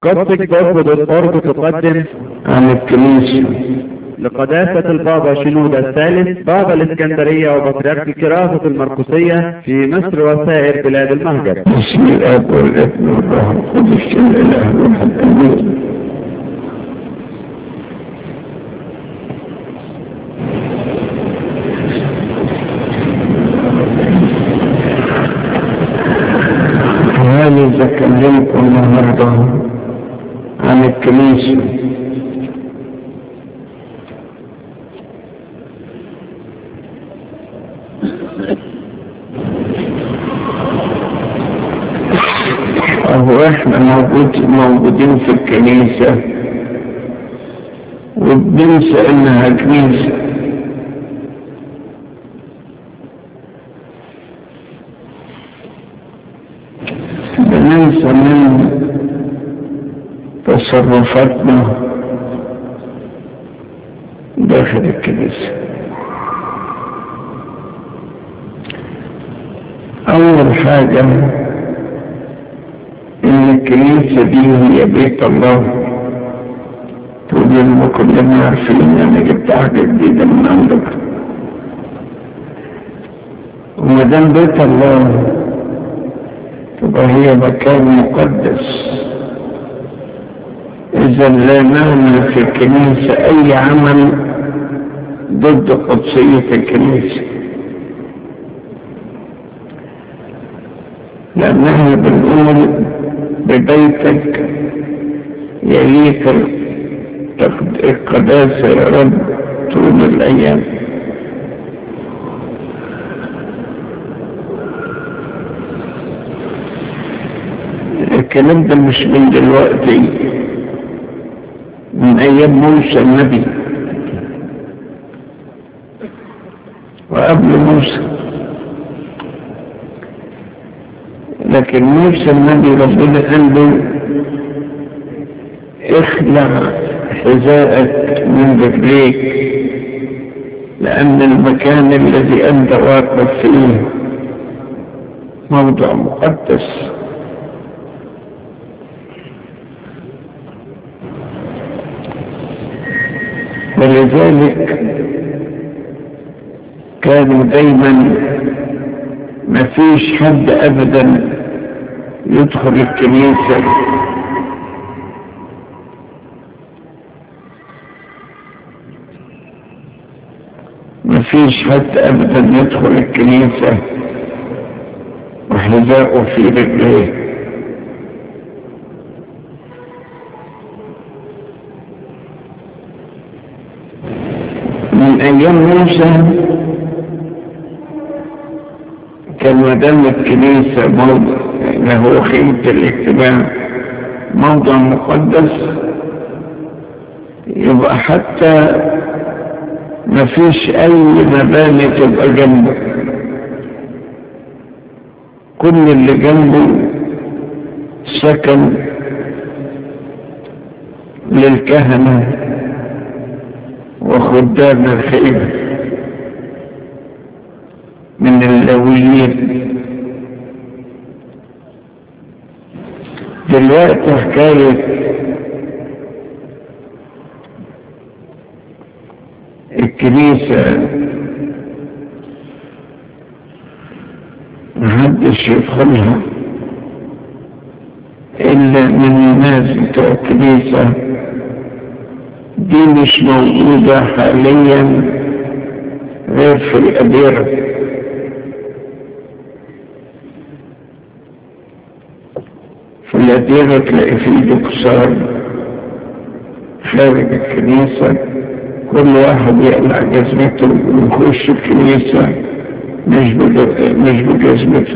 Gothic.org تقدم عن الكنيسة لقداسة البابا شنودة الثالث بابا الإسكندرية وبطريرك الكراسة المرقسية في مصر وسائر بلاد المهجر. بسم الآب والابن والروح القدس الإله الواحد آمين. عايز أكلمكم النهارده عن الكنيسة. أهو إحنا موجودين في الكنيسة وبننسى إنها كنيسة. بننسى من تصرفاتنا داخل الكنيسة. أول حاجة إن الكنيسة دي هي بيت الله. تقول لهم كلنا عارفين أنا جبت حاجة جديدة من عندك، وما دام بيت الله تبقى هي مكان مقدس. إذا لا نعمل في الكنيسة أي عمل ضد قدسية الكنيسة، لأنها بنقول ببيتك يليك القداسة يا رب طول الأيام. الكلام ده مش من دلوقتي، من أيام موسى النبي وقبل موسى. لكن موسى النبي ربنا قال له اخلع حذاءك من رجليك، لأن المكان الذي أنت واقف فيه موضع مقدس. ولذلك كانوا دايما ما فيش حد أبدا يدخل الكنيسة ما فيش حد أبدا يدخل الكنيسة وحذاءه في رجليه. من أيام موسى كان مدام الكنيسة موضع له خيمة الاجتماع موضع مقدس، يبقى حتى ما فيش أي مباني تبقى جنبه. كل اللي جنبه سكن للكهنة وخدام الخيمة من اللاويين. دلوقتي حكاية الكنيسة محدش يدخلها إلا من الناس بتوع الكنيسة. دي مش موجودة حاليا غير في الأديرة. في الأديرة تلاقي فيه دكسار خارج الكنيسة، كل واحد يقلع جزمته ويخش الكنيسة مش بجزمته.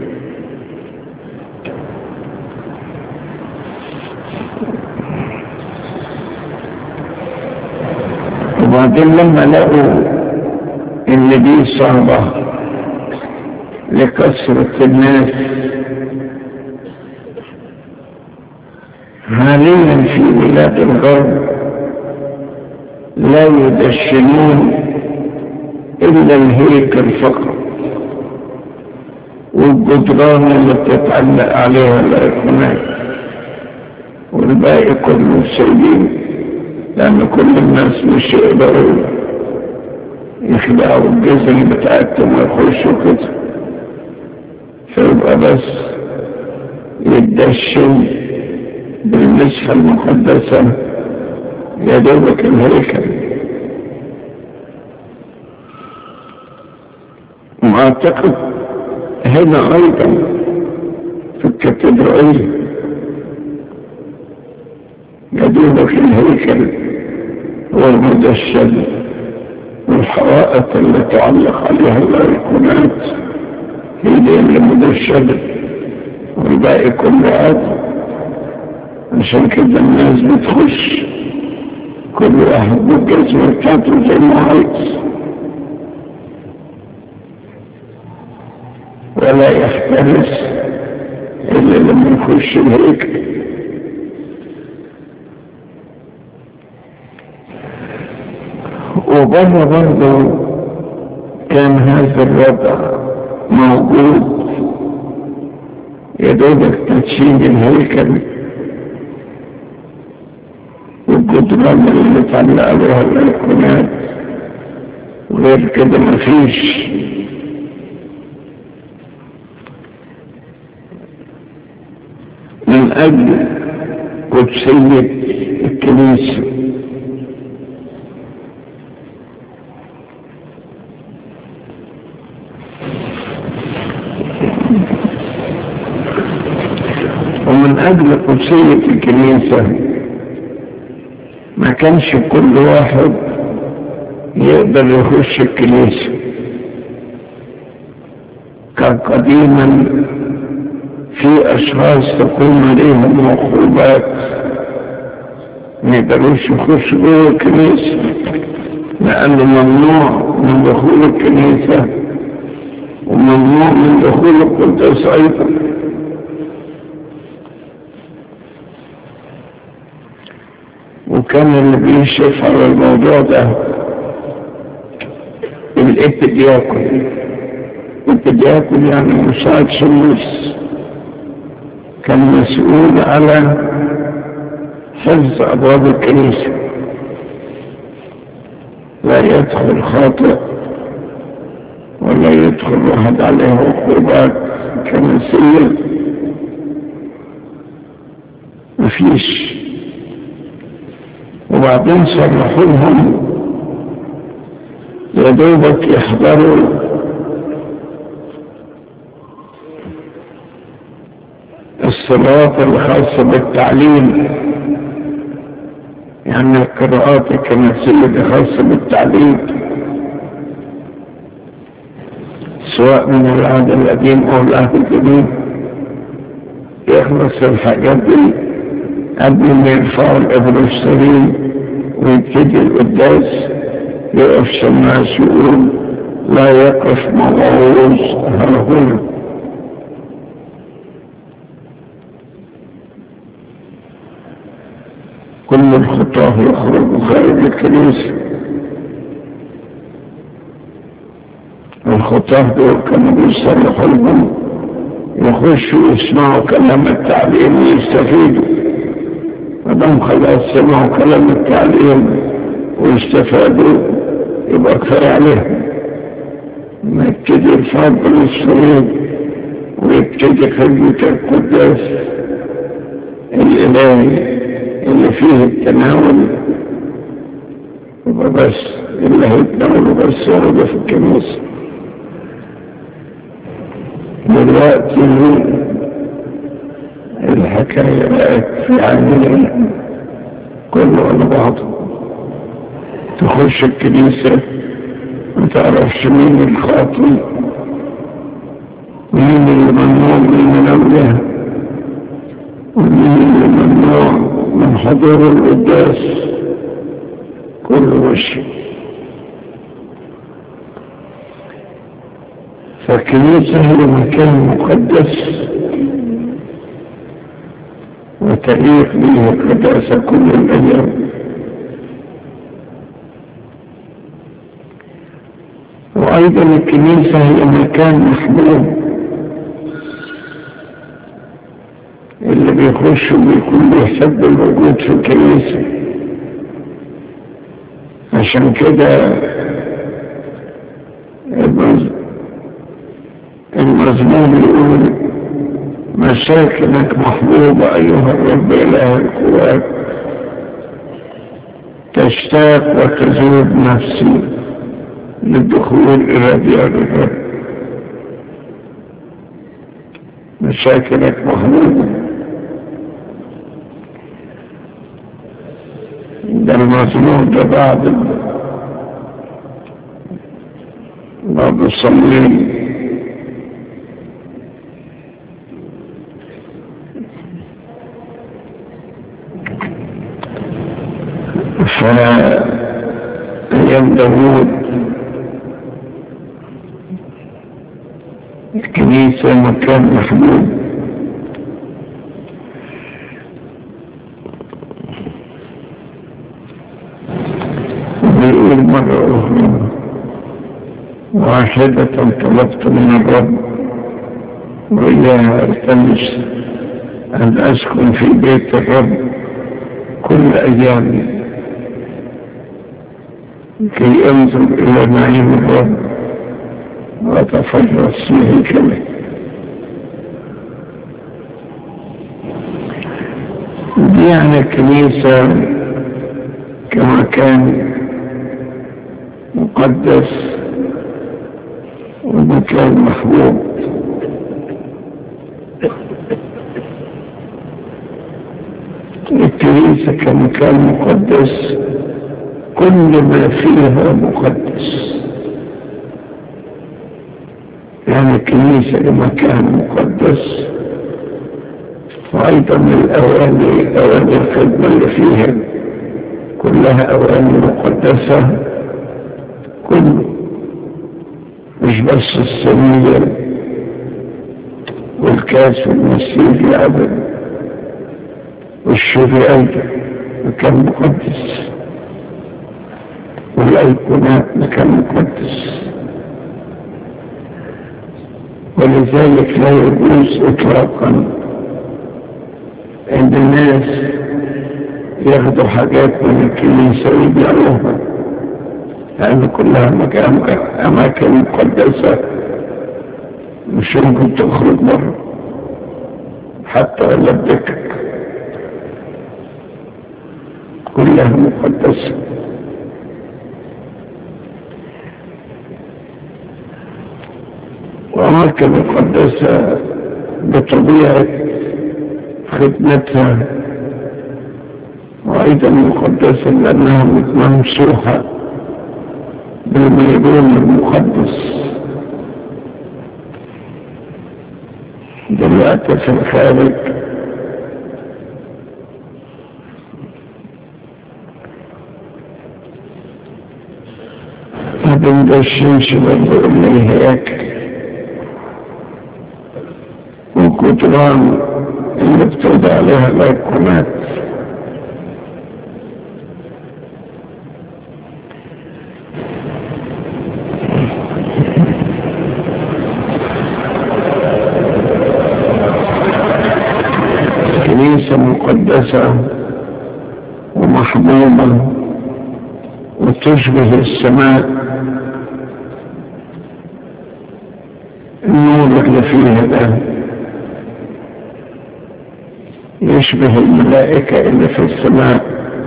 وبعدين لما لقوا ان دي صعبة لكثرة الناس، حاليا في بلاد الغرب لا يدشنون إلا الهيكل فقط، والجدران اللي بتتعلق عليها الأيقونات. والباقي كله سيئين، لأن كل الناس مش يقدروا يخلعوا الجزم بتاعتهم ويخشوا كده، فيبقى بس يتدشن بالمسحة المقدسة يا دوبك الهيكل. وأعتقد هنا أيضا في الكاتدرائية يا دوبك الهيكل هو المدشن، والحوائط اللي تعلق عليها الأيقونات هي دي اللي مدشنة، والباقي كله عادي. عشان كده الناس بتخش كل واحد بالجزمة بتاعته زي ما عايز، ولا يحترس إلا لما يخش الهيكل. وبره برضه كان هذا الوضع موجود، يدوبك تدشين الهيكل والجدران اللي تعلق عليها الأيقونات، وغير كده مفيش. من أجل قدسية الكنيسة ومن أجل قدسية الكنيسة ما كانش كل واحد يقدر يخش الكنيسة. كان قديما في أشخاص تكون عليهم عقوبات ما يقدروش يخشوا جوه الكنيسة، لأنه ممنوع من دخول الكنيسة وممنوع من دخول القدس أيضا. وكان اللي بيشرف على الموضوع ده الإبدياكون. الإبدياكون يعني مساعد شمس، كان مسؤول على حفظ أبواب الكنيسة، لا يدخل خاطئ ولا يدخل واحد عليه عقوبات كنسية، مفيش. وبعدين صرحوا لهم يا دوبك يحضروا الصلاة الخاصة بالتعليم، يعني القراءات الكنسية الخاصة بالتعليم، سواء من العهد القديم أو العهد الجديد، يخلص الحاجات دي قبل ما يرفعوا الإبروسترين ويبتدي القداس. يقف شماس يقول لا يقف موعوظ هنا. كل الخطاه يخرجوا خارج الكنيسة. الخطاه دول كانوا بيصرحوا لهم يخشوا يسمعوا كلام التعليم ويستفيدوا، مدام خلاص سمعوا كلام التعليم ويستفادوا يبقى كفاية عليهم. ما يبتدي الفضل الصغير ويبتدي خدمة القداس الإلهي اللي فيه التناول، يبقى بس اللي هيتناولوا بس ورد في الكنيسة. دلوقتي الحكاية بقت في عندنا كله على بعضه، تخش الكنيسة ما تعرفش مين الخاطئ ومين اللي ممنوع من مناولها ومين اللي ممنوع من حضور القداس، كله وشي. فالكنيسة هي مكان مقدس وتليق به القداسة كل الأيام. وأيضا الكنيسة هي مكان محبوب، اللي بيخش وبيكون بيحب الوجود في الكنيسة. عشان كده المزمور يقول مساكنك محبوبة أيها الرب إله القوات، تشتاق وتذوب نفسي للدخول إلى ديار الرب. مساكنك محبوبة، ده المزمور ده بعد الصليب. فأيام داود الكنيسة مكان محبوب. ويقول مرة أخرى واحدة طلبت من الرب وإياها التمس أن أسكن في بيت الرب كل أيامي كي أنظر إلى نعيم الرب وأتفرس فيه كله. دي يعني الكنيسة كمكان مقدس ومكان محبوب. الكنيسة كمكان مقدس كل ما فيها مقدس. يعني الكنيسة كمكان مقدس، وأيضا أواني الخدمة اللي فيها كلها أواني مقدسة، كله مش بس السرير والكاس والمسيح أبدا، والشري أيضا مكان مقدس، والأيقونات مكان مقدس. ولذلك لا يجوز إطلاقا عند الناس ياخدوا حاجات من الكنيسة ويبيعوها، لأن كلها أماكن مقدسة مش يمكن تخرج بره حتى ولا بذكرك، كلها مقدسة. وأماكن مقدسة بطبيعة خدمتها، وأيضا مقدسة لأنها ممسوحة بالميدان المقدس. دلوقتي في الخارج ما بندشنش برضو اللي هيك وكتران اللي بتوضع عليها الأيقونات. كنيسة مقدسة ومحبوبة وتشبه السماء، النور اللي فيها ده يشبه الملائكة اللي في السماء.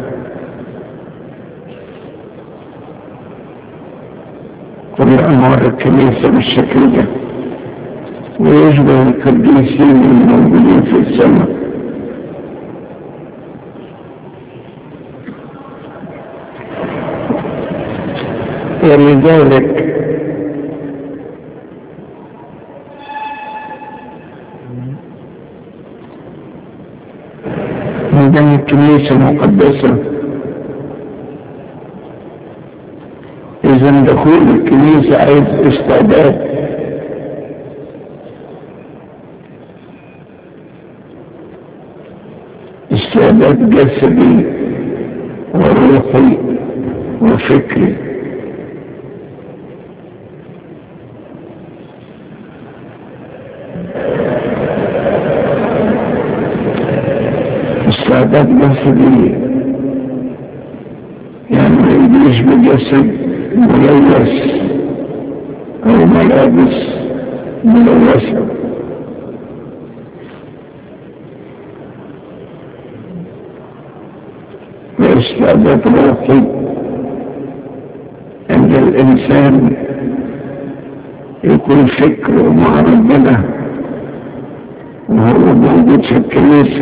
كل أنوار الكنيسة بالشكل ده، ويشبه القديسين الموجودين في السماء. ولذلك عندما الكنيسة مقدسة، إذن دخول الكنيسة عايز استعداد جسدي وروحي وفكري. داخلي، يعني ما يجيش بجسد ملوث أو ملابس ملوثة. واستعداد روحي عند الإنسان يكون فكره مع ربنا وهو موجود في الكنيسة.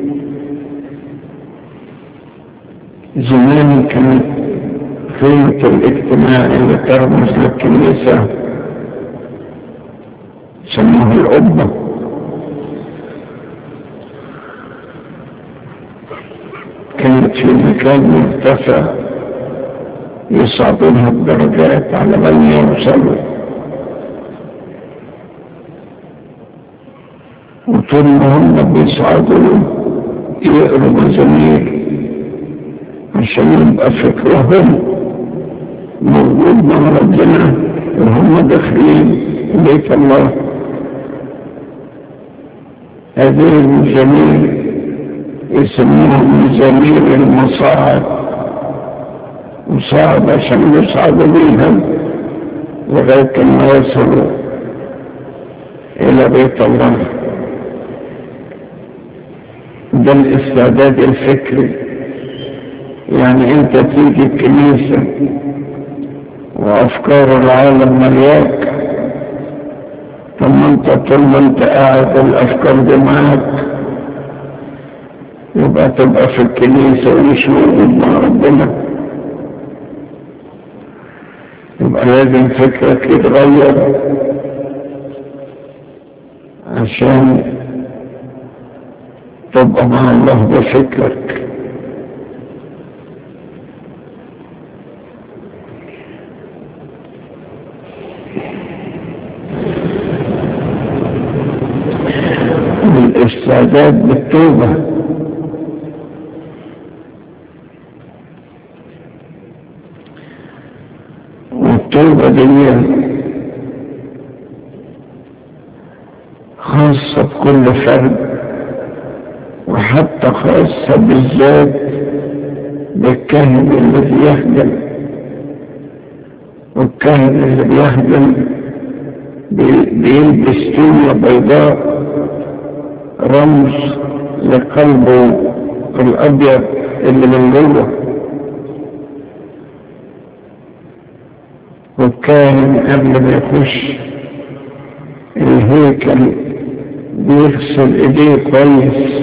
زمان كانت قيمة الاجتماع اللي ترمز للكنيسة سموها القبة. كانت في مكان مرتفع يصعدونها الدرجات على من يوصلوا، وطول ما هم بيصعدوا يقروا مزامير عشان يبقى فكرهم موجود مع ربنا وهم داخلين بيت الله. هذه المزامير يسموها مزامير المصاعد، مصاعد عشان يصعدوا بيها لغاية ما يصلوا إلى بيت الله. ده الاستعداد الفكري. يعني انت تيجي الكنيسة وافكار العالم ملياك، طب انت طول ما انت قاعد الافكار دي معاك يبقى تبقى في الكنيسة ومش موجود مع ربنا. يبقى لازم فكرك يتغير عشان تبقى مع الله بفكرك. الاستعداد بالتوبة. والتوبة دي خاصة بكل فرد، وحتى خاصة بالذات بالكاهن الذي يخدم. والكاهن اللي بيخدم بيلبس توبة بيضاء رمز لقلبه الأبيض اللي من جوه. والكاهن قبل ما يخش الهيكل بيغسل ايديه كويس،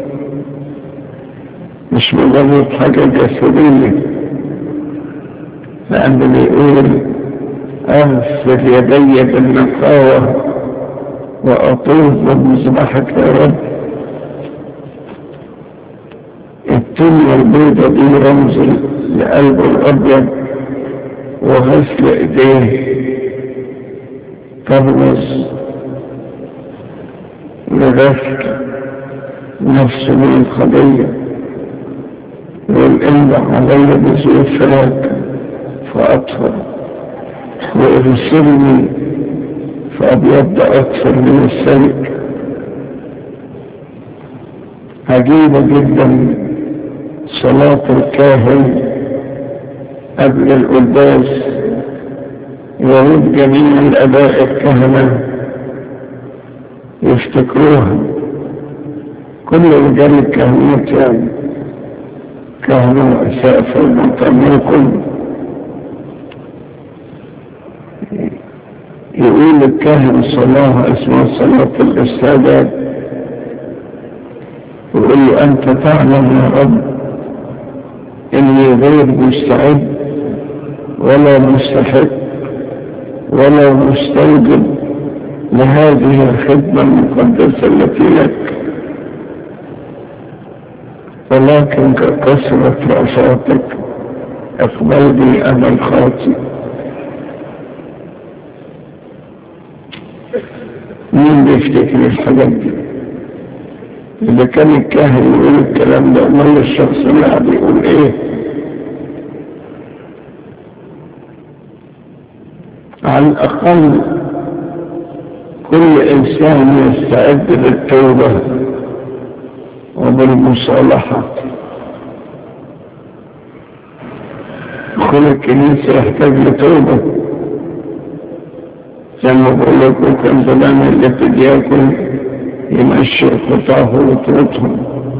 مش مجرد حاجة جسدية، لأنه بيقول أغسل يدي بالنقاوة وأطوف بمصباحك يا رب. التمة البيضة دي رمز لقلبه الأبيض، وغسل ايديه ترمز لغسل نفسه من الخطية. والإنبع علي بزوفرك فأطهر، وإرسلني فأبيض أكثر من السلك. عجيبة جدا صلاة الكاهن قبل القداس، يريد جميع الآباء الكهنة يفتكروها. كل رجال الكهنوت يعني كهنوا أسافة المطمئكم، يقول الكاهن صلاة اسمها صلاة الاستعداد، يقول له أنت تعلم يا رب إني غير مستعد ولا مستحق ولا مستوجب لهذه الخدمة المقدسة التي لك، ولكن ككثرة رأفاتك اقبلني أنا الخاطئ. مين بيفتكر الحاجات دي؟ إذا كان الكاهن يقول الكلام ده، أمال الشخص اللي قاعد يقول إيه؟ على الأقل كل إنسان يستعد للتوبة وبالمصالحة دخول الكنيسة يحتاج لتوبة، زي ما بقول لكم كان زمان اللي تدياكم يمشي خطاه وطرطهم.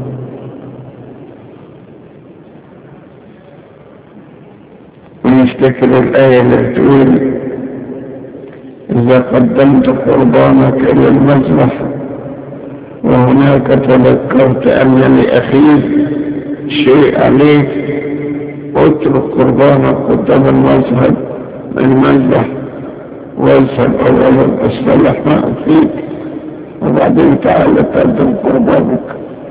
ونفتكر الآية اللي بتقول إذا قدمت قربانك إلى المذبح وهناك تذكرت أن لأخيك شيء عليك اترك قربانك قدام المذبح واذهب أولا أصلح ما أخيك وبعدين تعال تقدم قربانك.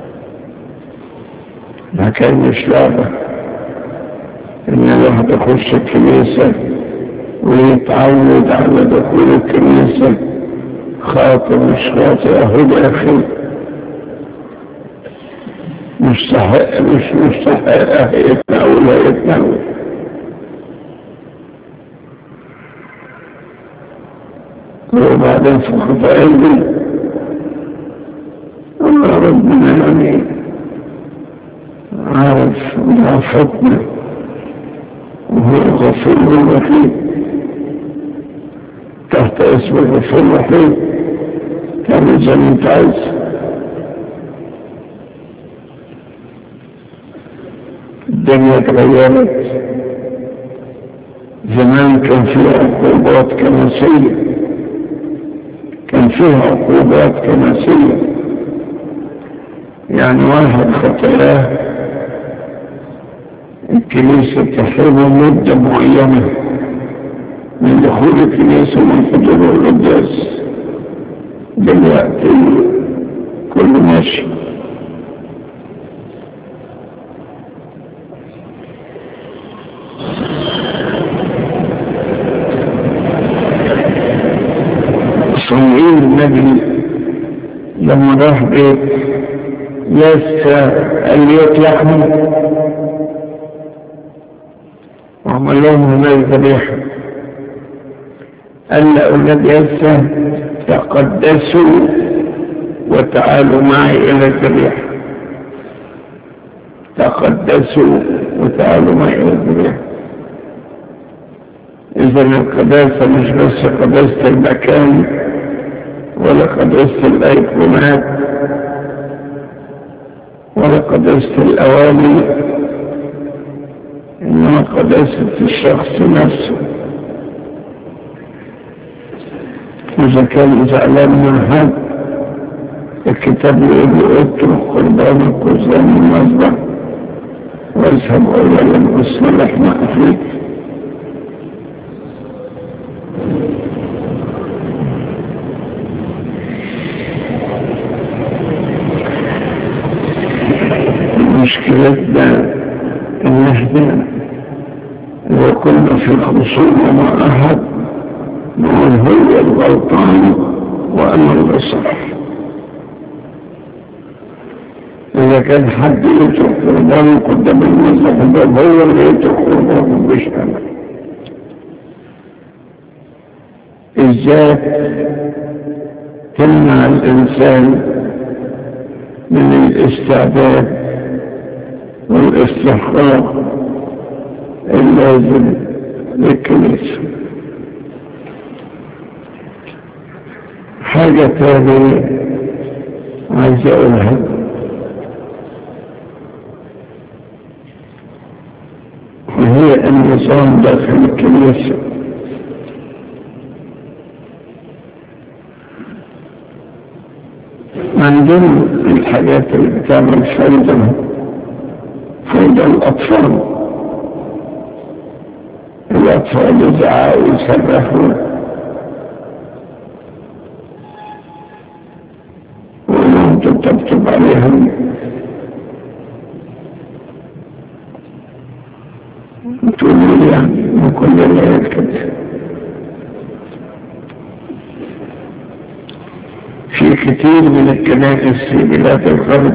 ما كانش لعبة إن الواحد يخش الكنيسة ويتعود على دخول الكنيسة، خاطئ مش خاطئ أهو أخي مستحق مش مستحق يتناول لا يتناول. وبعدين في خطائين دي الله ربنا يعني عارف ضعفتنا وهو غفور رحيم، تحت اسم الغفور رحيم كان زي ما انت عايز. الدنيا اتغيرت، زمان كان فيها عقوبات كنسية، يعني واحد خطأه الكنيسة تحرمه مدة معينة من دخول الكنيسة ومن حضور القداس. دلوقتي كله ماشي. صموئيل النبي لما راح بيت يسى اليوت لحم وعمل لهم هناك ذبيحة، قال لأولاد يسى تقدسوا وتعالوا معي إلى الذبيحة، تقدسوا وتعالوا معي إلى الذبيحة. إذا القداسة مش بس قداسة المكان ولا قداسة الأيقونات ولا قداسة الأواني، إنما قداسة الشخص نفسه. إذا كان زعلان من حد الكتاب يقول اترك قربانك قدام المذبح واذهب أولا أصلح ما أخيك. مشكلتنا ان احنا اذا كنا في خصومة مع احد نقول هو الغلطان وانا الصح. اذا كان حد يترك قربانه قدام المذبح هو اللي يترك قربانه مش انا. الذات تمنع الانسان من الاستعداد والاستحقاق اللازم للكنيسة. حاجة تانية عايز اقولها، وهي النظام داخل الكنيسة. من ضمن الحاجات اللي بتعمل فايدة الأطفال يزعقوا ويصرخوا ولهم تطبطب عليهم تقولوا لي يعني ما كل الليل كده. في كثير من الكنائس في بلاد الغرب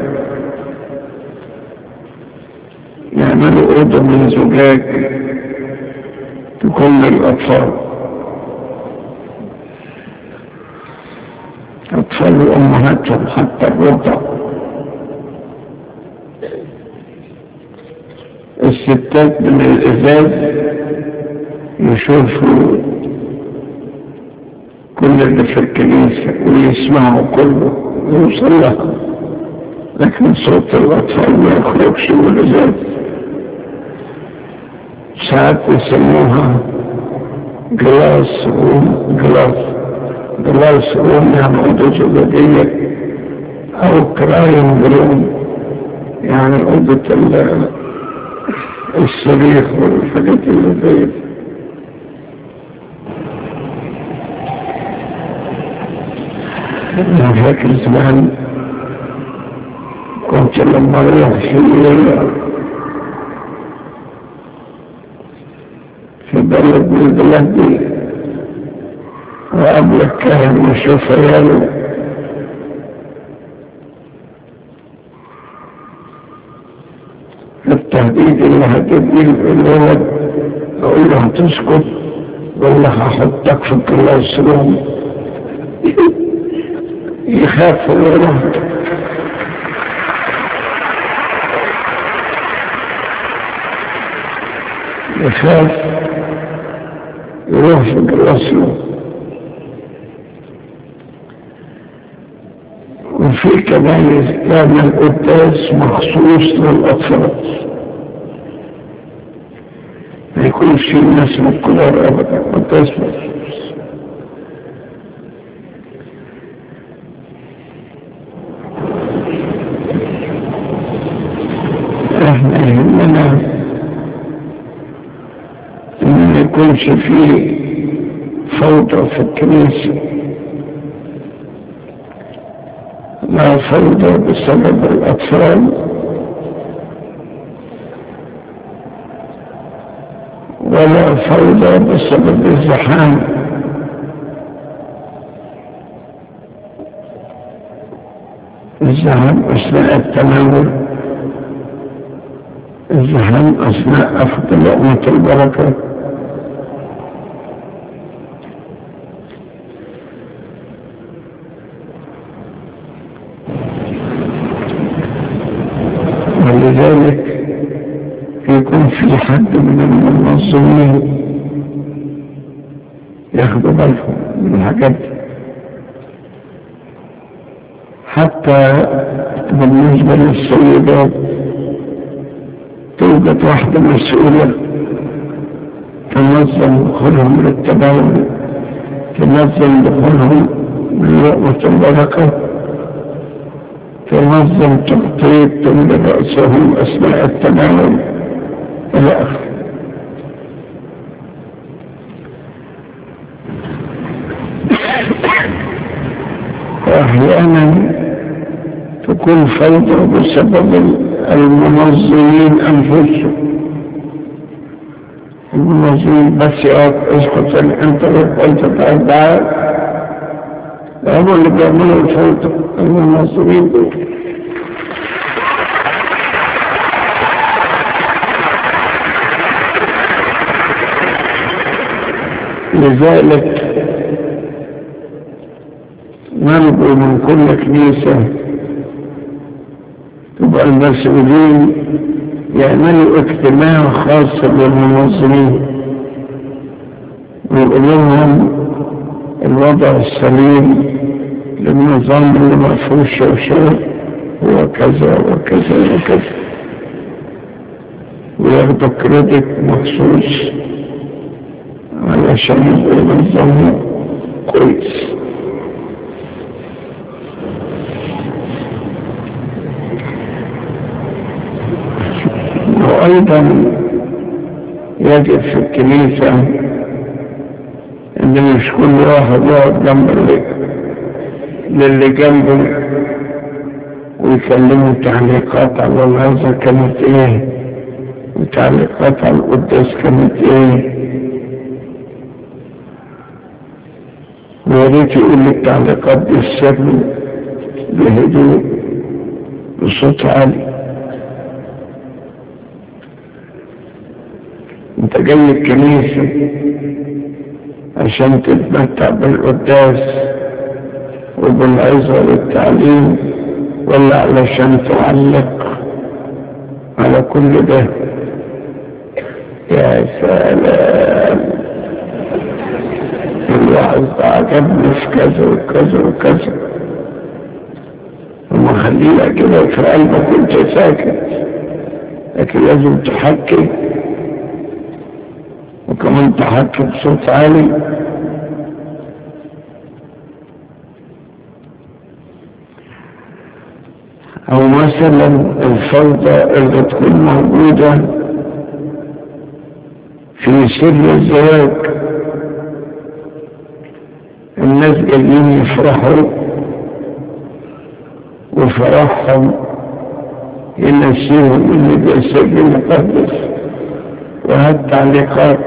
يعملوا أوضة من زجاج تكون للأطفال، أطفال وأمهاتهم حتى الرضع، الستات من الإزاز يشوفوا كل اللي في الكنيسة ويسمعوا كله ويوصل لها، لكن صوت الأطفال ما يخرجش من الإزاز. ساعات يسموها جلاس روم، جلاس روم يعني أوضة زجاجية، أو كرايم روم يعني أوضة الصريخ والحاجات اللي زي. أنا فاكر زمان كنت لما أروح في بلد من البلاد دي وقبل الكاهن وشوف عياله التهديد اللي هتديه الولد، أقول له هتسكت ولا هحطك في الكلاس روم، يخاف الولد. يخاف يروح في الكلاس روم. وفي كنايس تعمل قداس مخصوص للأطفال، ما يكونش في ناس من الكبار أبدا، قداس مخصوص. احنا يهمنا ان ما يكونش فيه فوضى في الكنيسة، لا فوضى بسبب الأطفال ولا فوضى بسبب الزحام. الزحام أثناء التناول، الزحام أثناء أخذ لقمة البركة. ولذلك يكون في حد من المنظمين ياخدوا بالهم من الحاجات دي. حتى بالنسبة للسيدات توجد واحدة مسؤولة تنظم دخولهم للتباين، تنظم دخولهم من لقمة البركة، تنظم تغطيتهم لرأسهم أثناء التناول إلى آخره. وأحيانا تكون فوضى بسبب المنظمين أنفسهم. المنظمين بس اسكت انت وانت تعال، هم اللي بيعملوا الفوضى، المنظمين دول. لذلك نرجو من كل كنيسة تبقى المسؤولين يعملوا اجتماع خاص بالمنظمين ويقول لهم الوضع السليم للنظام اللي ما فيهوش شوشرة هو كذا وكذا وكذا، وياخدوا كريدت مخصوص علشان يبقى النظام كويس. وأيضا يجب في الكنيسة إن مش كل واحد يقعد جنب للي جنبه ويكلموا تعليقات على العظة كانت إيه وتعليقات على القداس كانت إيه، وياريت يقول لي التعليقات دي السر بهدوء بصوت عالي. انت جاي الكنيسة عشان تتمتع بالقداس وبالعظة والتعليم ولا علشان تعلق على كل ده يا سلام، الواحد عجبني في كذا وكذا وكذا، وما خليها كده في قلبك وانت ساكت، لكن لازم تحكي، وكمان تحكي بصوت عالي. او مثلا الفوضى اللي تكون موجودة في سر الزواج، الناس جايين يفرحوا وفرحهم ينسيهم ان ده سر مقدس، وهات تعليقات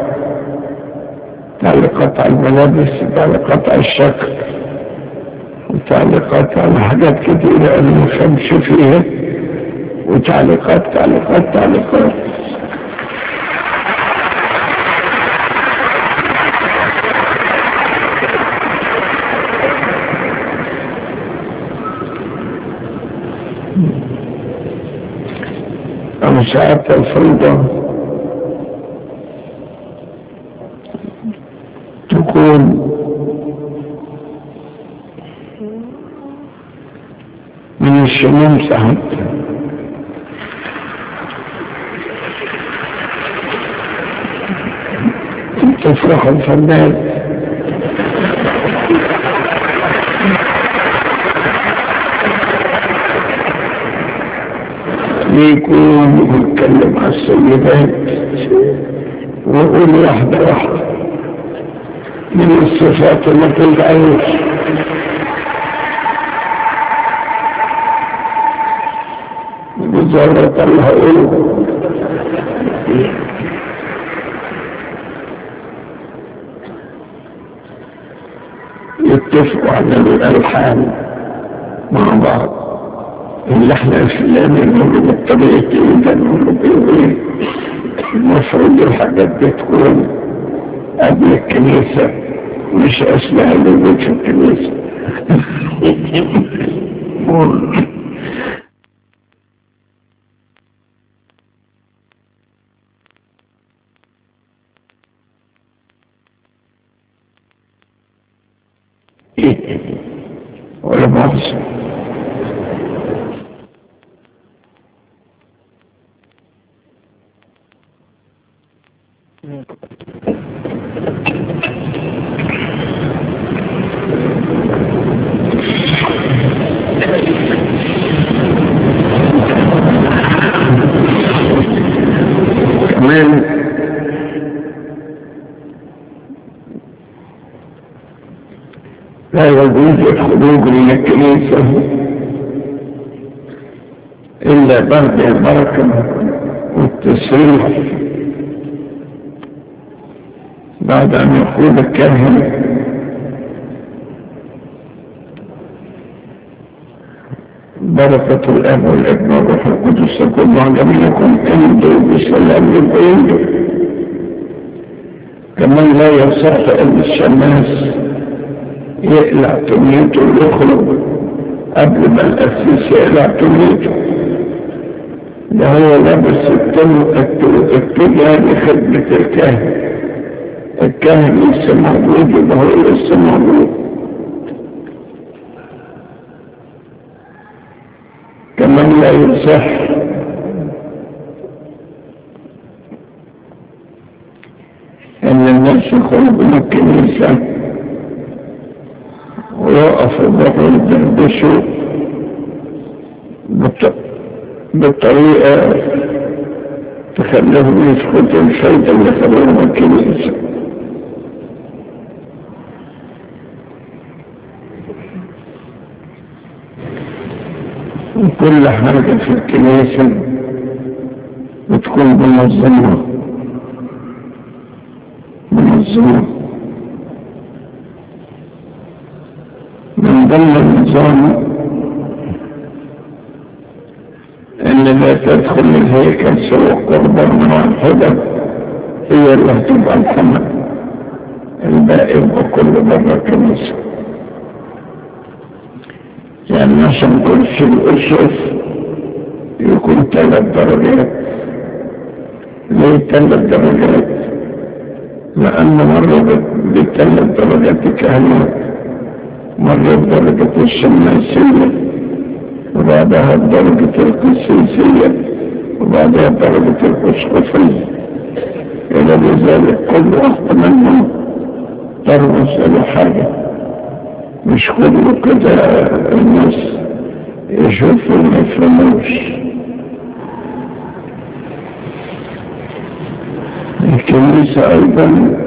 على الملابس، تعليقات على الشكل، وتعليقات على حاجات كتيرة انا ما فهمش فيها، وتعليقات تعليقات تعليقات. أو ساعات الفوضى تكون من الشموس حتى، تفرح الفنان يكون يتكلم على السيدات ويقول واحدة واحدة من الصفات اللي تلقاهوش، بزارة الله قوله يتفقوا على الألحان مع بعض، اللي احنا الفلاني نقوله بالطريقة ده نقوله بايه. المفروض الحاجات دي تكون قبل الكنيسة، مش أثناء الوجود في الكنيسة. ولا مؤاخذة. كمان لا يجوز الخروج من الكنيسة إلا بعد البركة والتسريح، بعد أن يقول الكاهن بركة الأب والابن والروح القدس تكون مع جميعكم، امضوا بسلام للبيت. كمان لا يصح أن الشماس يقلع تميته ويخرج قبل ما الأسيس يقلع تميته، ده هو لابس التوجه لخدمة الكاهن، الكاهن لسه موجود وده هو لسه موجود. كمان لا يصح ان الناس يخرجوا من الكنيسة ويقفوا بره يدردشوا بالطريقة تخليهم يسكتوا الفايدة اللي خلوهم من الكنيسة. وكل حاجة في الكنيسة بتكون منظمة. من ضمن النظام ان لا تدخل الهيكل سوى قربان واحدة هي اللي هتبقى الحمل، الباقي وكل بره الكنيسة. يعني عشان كرسي الأسف يكون 3 درجات ليه 3 درجات؟ لأن مرة ب3 درجات كهنوت، مرة بدرجة الشماسية، وبعدها درجة القسيسية، وبعدها درجة الأسقفية. إلى ذلك كل واحدة منهم ترمز إلى حاجة، مش كله كده الناس يشوفوا ما يفهموش. الكنيسة أيضا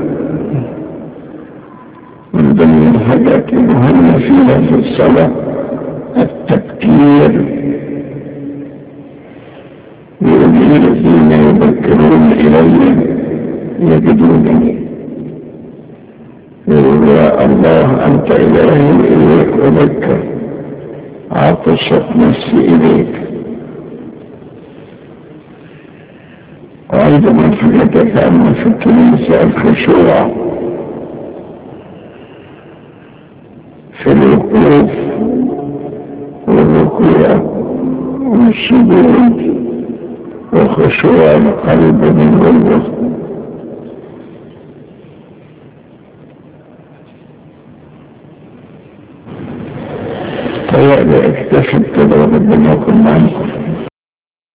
من ضمن الحاجات المهمة فيها في الصلاة التبكير. يقول الذين يبكرون إلي يجدونني. يقول يا الله أنت إلهي إليك أبكر، عطشت نفسي إليك. وأيضا من حاجات عامة في الكنيسة الخشوع في الوقوف والركوع والسجود وخشوع القلب من جوه. طيب اكتشف كده وربنا يكون معكم.